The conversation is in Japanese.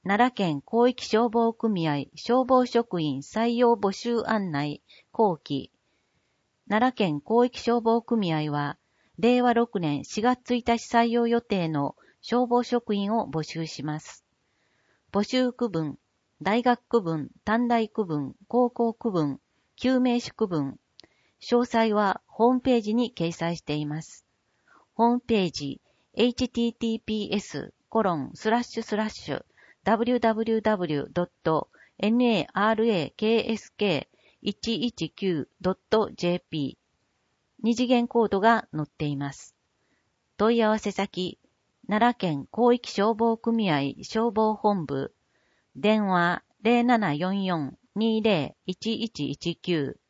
奈良県広域消防組合消防職員採用募集案内後期。奈良県広域消防組合は、令和6年4月1日採用予定の消防職員を募集します。募集区分、大学区分、短大区分、高校区分、救命士区分。詳細はホームページに掲載しています。ホームページ、https://www.naraksk119.jp 二次元コードが載っています。問い合わせ先、奈良県広域消防組合消防本部、電話0744-20-1119